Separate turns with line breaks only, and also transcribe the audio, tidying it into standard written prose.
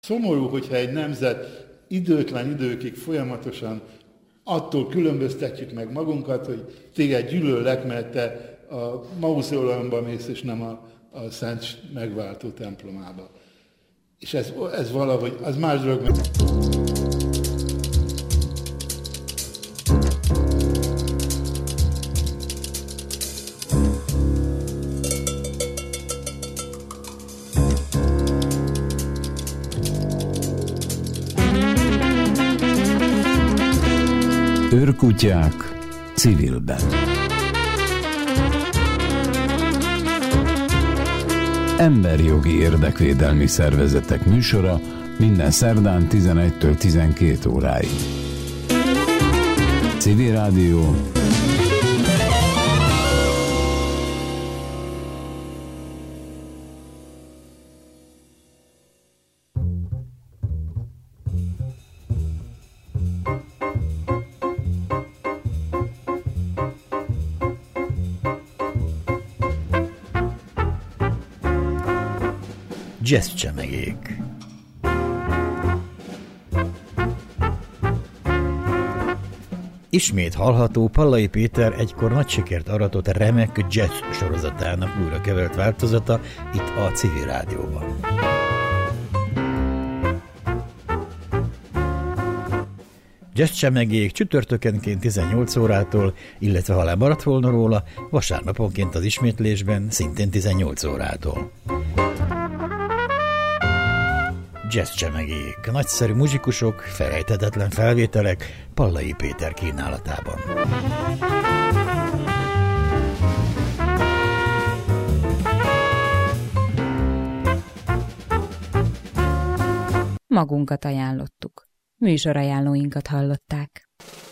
Szomorú, hogyha egy nemzet időtlen időkig folyamatosan attól különböztetjük meg magunkat, hogy téged gyűlöllek, mert te a mauzóleumba mész, és nem a Szent Megváltó templomába. És ez valahogy, az más dolog.
Őrkutyák civilben. Emberjogi érdekvédelmi szervezetek műsora minden szerdán 11-től 12 óráig. Civil Rádió.
Jazzcsemegék. Ismét hallható Pallai Péter egykor nagy sikert aratott remek jazz sorozatának újra kevert változata itt a Civil Rádióban. Jazzcsemegék csütörtökenként 18 órától, illetve ha lemaradt volna róla, vasárnaponként az ismétlésben szintén 18 órától. Jazzcsemegék, nagyszerű muzsikusok, felejthetetlen felvételek Pallai Péter kínálatában.
Magunkat ajánlottuk. Műsorajánlóinkat hallották.